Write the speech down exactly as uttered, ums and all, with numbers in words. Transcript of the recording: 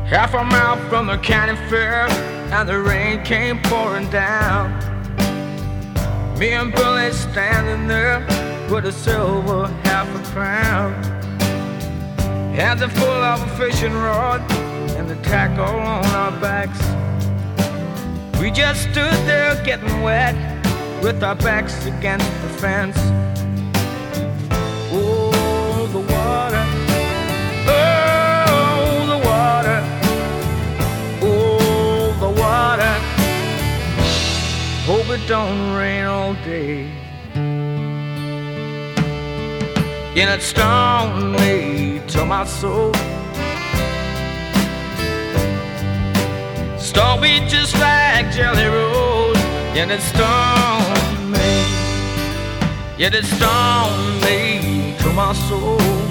Half a mile from the county fair, and the rain came pouring down. Me and Billy standing there with a silver half a crown. Hands are full of a fishing rod and the tackle on our backs. We just stood there getting wet with our backs against the fence. Oh, the water, oh, the water, oh, the water. Hope it don't rain all day. And it stung me to my soul. Stung me just like Jelly Roll. And it stung me. Yet it stung me to my soul.